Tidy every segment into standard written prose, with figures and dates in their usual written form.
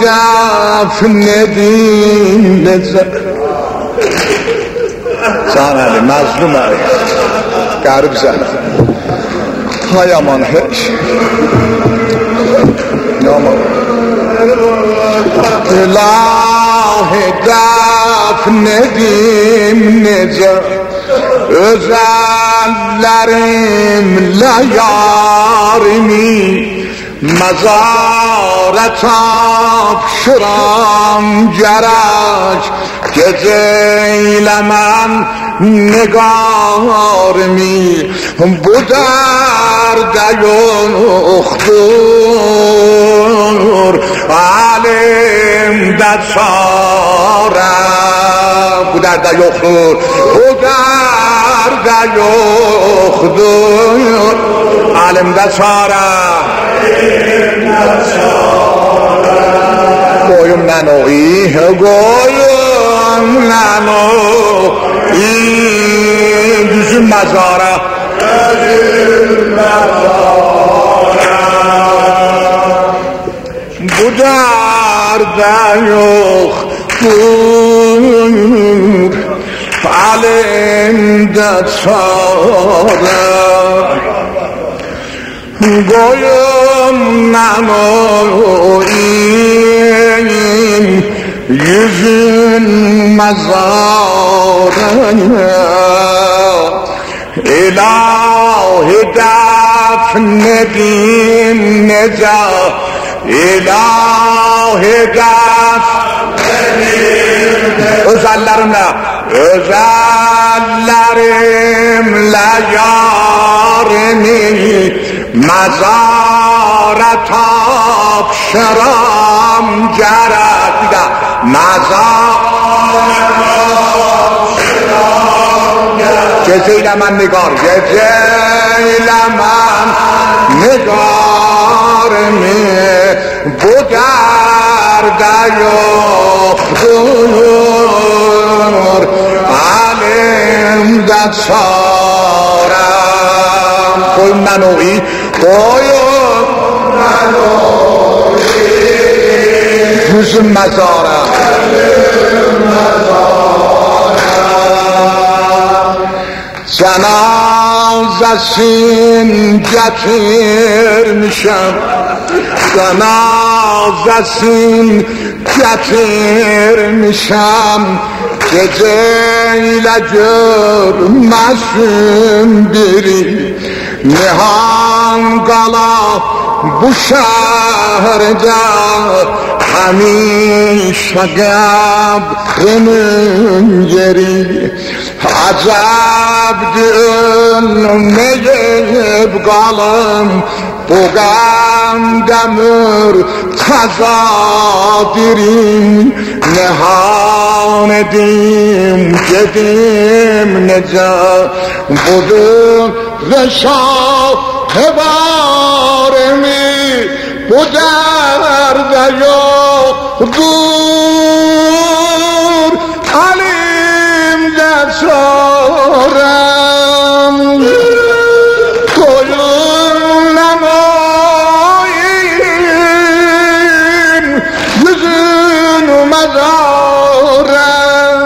دفن نزار سان علی مظلوم علی قرب زن های امان هش اله دفن نزار özellerim layarimi mazaret afşıram gerek geceylemem nigarimi bu derde yoktur alimde çare bu derde yoktur bu derde yoktur alimde çare goyumdan o iyi goyumdan o iyi düzün mezara bu derde yoktur alimde çare goyumdan o iyi yüzün mezarına ilahi defnedin necat ilahi defnedin özellerimle yarimi mazaret afşıram gerek mazaret afşıram gerek geceyle men nigar geceyle men nigarimi bu derde yoktur alimde çarem koyumdan o iyi koyumdan o iyi yüzüm mezara cenazesin getirmişem cenazesin getirmişem geceyle görmezsin biri nihan kala bu şehirde hamishe gabrimin yeri acabdir ölmeyip kalım bu gamdemir tazadirim nihan edim gedim nece budur reşah ebarimi bu derde yoktur alimde çarem koyundan oyun yüzün mezarem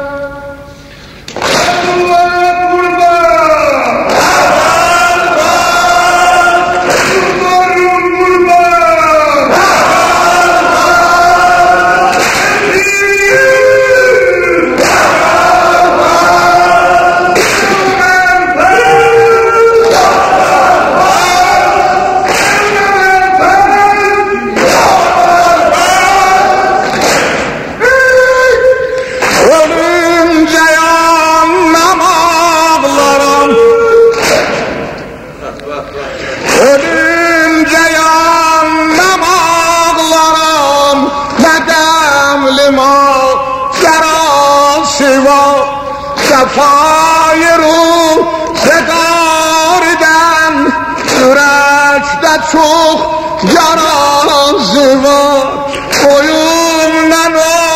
Sefayı ruh zegarden yürekte çok yarası var koyumdan o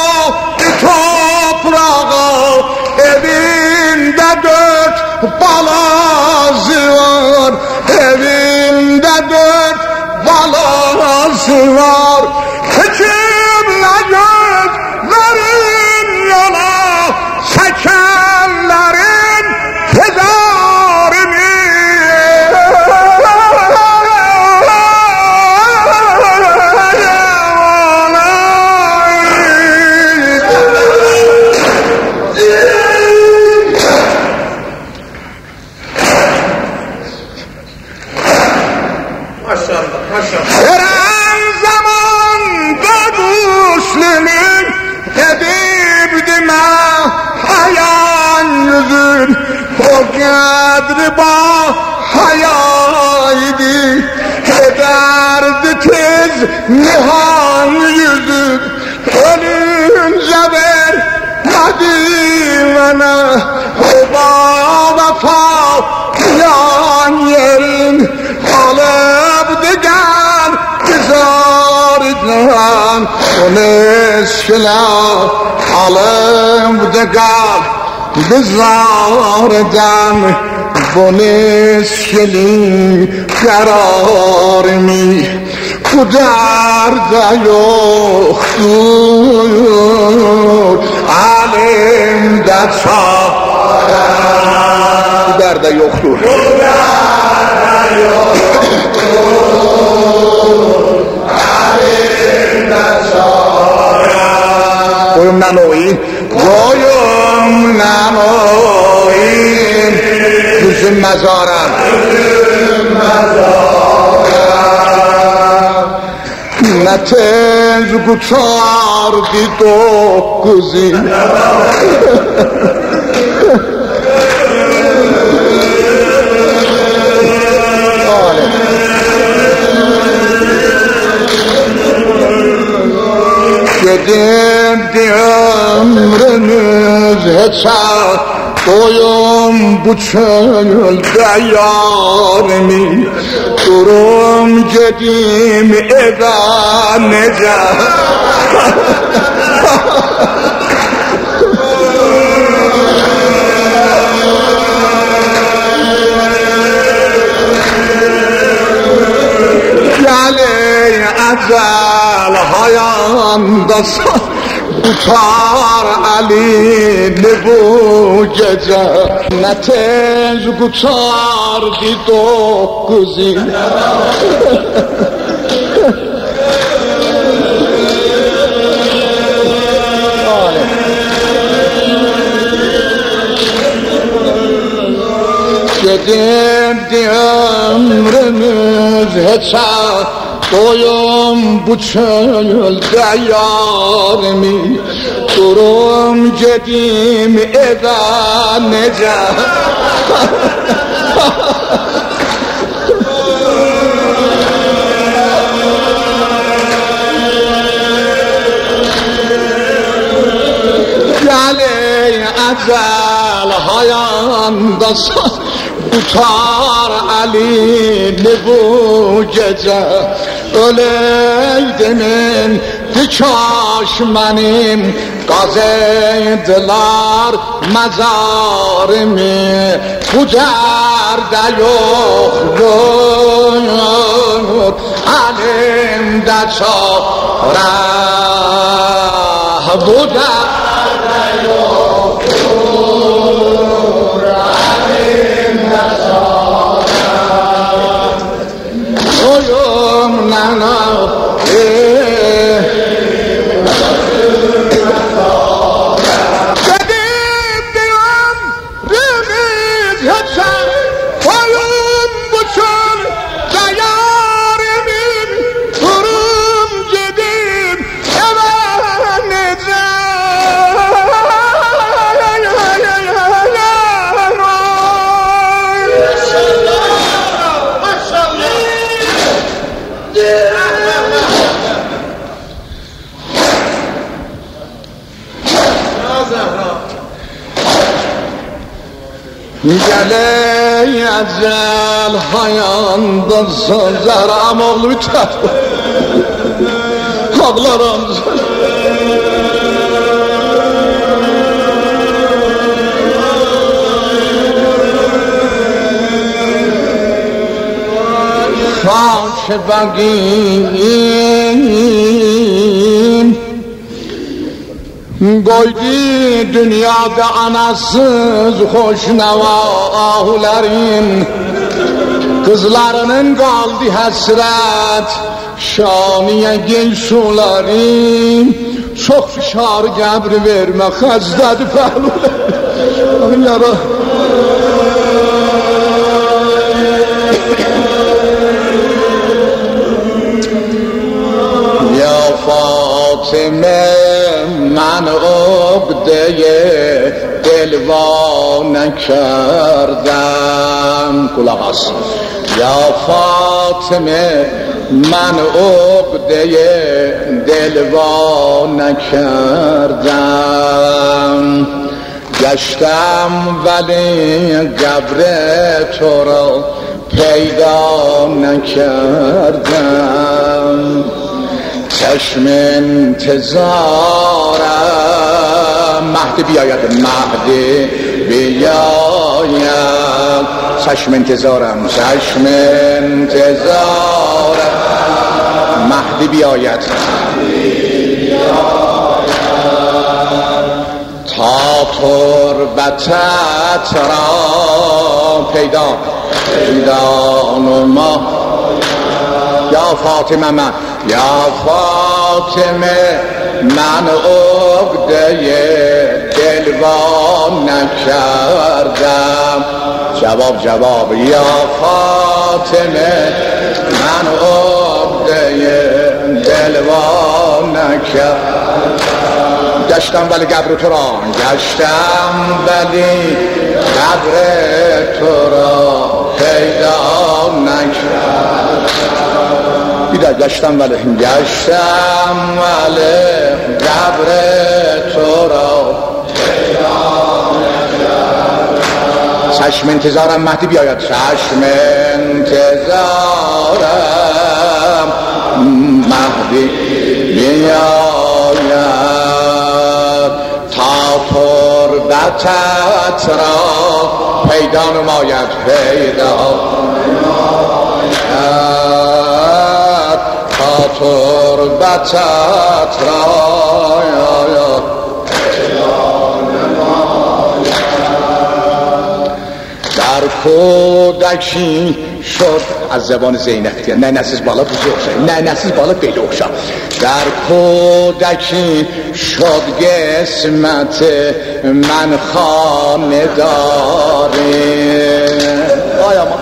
toprağa evinde dört balası var evinde dört balası var küçük nihan yüzü ölünce vermedi bana o vefa yan yerin alıp digen güzardan o neşkeler alıp digen güzardan bu neşkeli karar mi bu derde yoktur alemde çare bu derde yoktur alemde çare koyum nanoyin gözüm mezarım ne tez kurtardı dokuz yıl Gidip ömrümüz heça doyum bu çölde yarimi durum gedim eve nece Geli ecel hayandasın Utar elini bu gece ne tez kurtardı dokuz yıl Gidip ömrümüz heça doyum bu çölde yarimi durum gedim eve nece Geli ecel hayandasın tutar elini bu gece öleydimin dikaş benim gazeydiler mezarımı bu derde yoktur elimde çare bu derde yoktur Soyum nana Gidip diyorum Rümüz yatsan Soyum bu çöl Dayarımın Durum gidip Eve nece Gele ecel hayandasın Zehram oğlu biter Ağlarım Faş bagin Koydu dünyada anasız hoşnava ahulerin Kızlarının kaldı hasret Şaniye gel suların Çok fişar gebri verme Hazdedi pehluler Yara Ya Fatime من عقده دل وا نکردم. کلاه هست یا فاطمه من عقده دل وا نکردم. گشتم ولی قبر تو را پیدا نکردم. چشم انتظارم مهدی بیاید، مهدی بیاید. چشم انتظارم، چشم انتظارم مهدی بیاید. تا تربتت را پیدا نما. یا فاطمه من، یا فاطمه من عقده دل وا نکردم. جواب یا فاطمه من عقده دل وا نکردم. گشتم ولی قبر تو را، گشتم ولی قبر تو را پیدا نکردم. بیدا گشتم ولی قبر تو را پیدا نکردم. چشم انتظارم مهدی بیاید، چشم انتظارم مهدی بیاید. تا تربتت را پیدا نماید، تا تربتت را در کودکی شد. از زبان زینب نه نسیز بالا بزرگ، نه نسیز بالا بلوخشا. در کودکی شد قسمت من خانه داری. آیا ما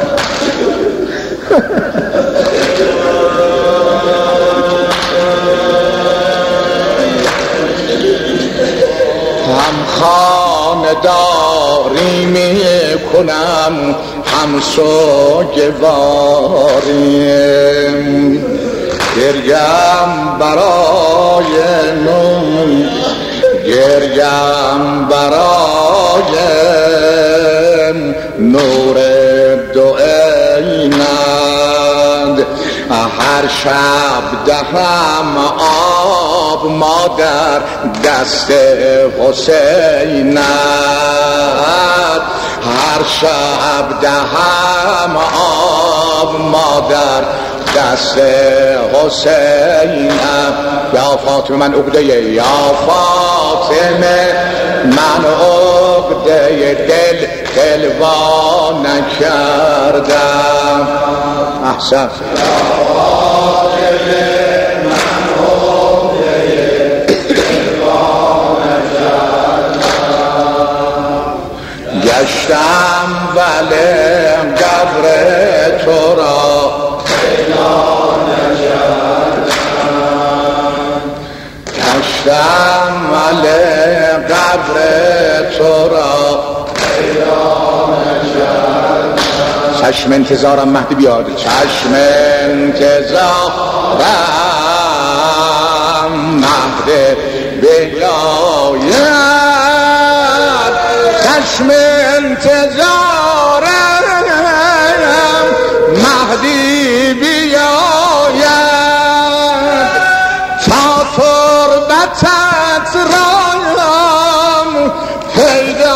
هم خانداری می کنم هم سوگواری. گریم برای نور دو عینت. هر شب دهم آب مادر دست حسینت. هر شب دهم آب مادر دست حسینم. یا فاطمه من عقده، یا فاطمه من عقده دل وا نکردم. احسن. یا فاطمه من عقده دل وا نکردم. گشتم ولی قبر تو را گشتم ولی قبر تو را پیدا نکردم. چشم انتظارم مهدی بیاد، چشم انتظارم مهدی بیاید. چشم انتظارم مهدی بیاید. تا تربتت رایم پیدا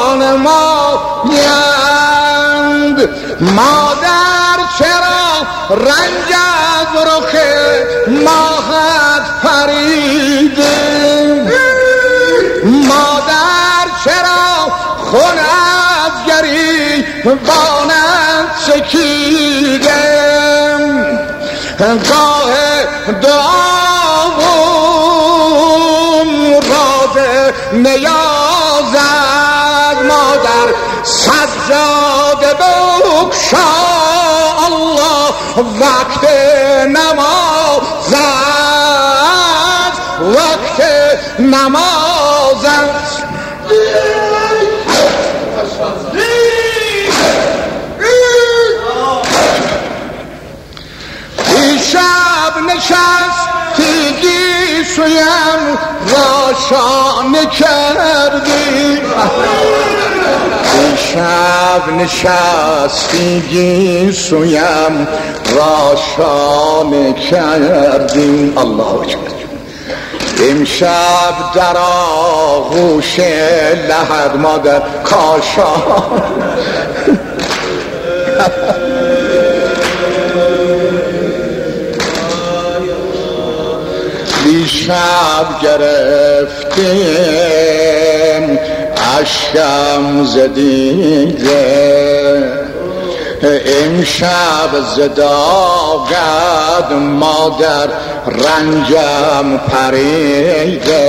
نمایند. مادر چرا رنج از رخ ماهت پریده؟ مادر چرا خون از گریبانت چکیده؟ گاه دعاوم راز نیازد مادر سجاده بکشا الله وقت نمازت، وقت نمازت. نشستگی سویم راشانه کردی دیشب نشستگی سویم راشانه کردی الله اکبر امشب در آغوش لحد مادر کاشان دیشب گرفتیم اشکم زدیده امشب زداغت مادر رنجم پریده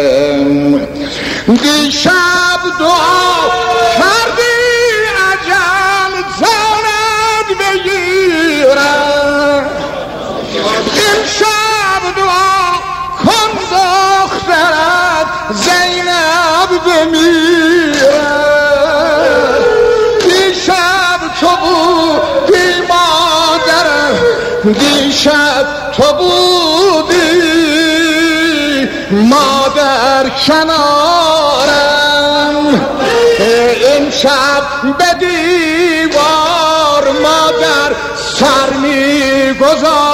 دیشب دعا کردی اجل زانت بگیرم امشب دعا کن دخترت زینب بمیرد دیشب تو بودی مادرم دیشب تو بودی مادر کنارم امشب به دیوار مادر سر می‌گذارم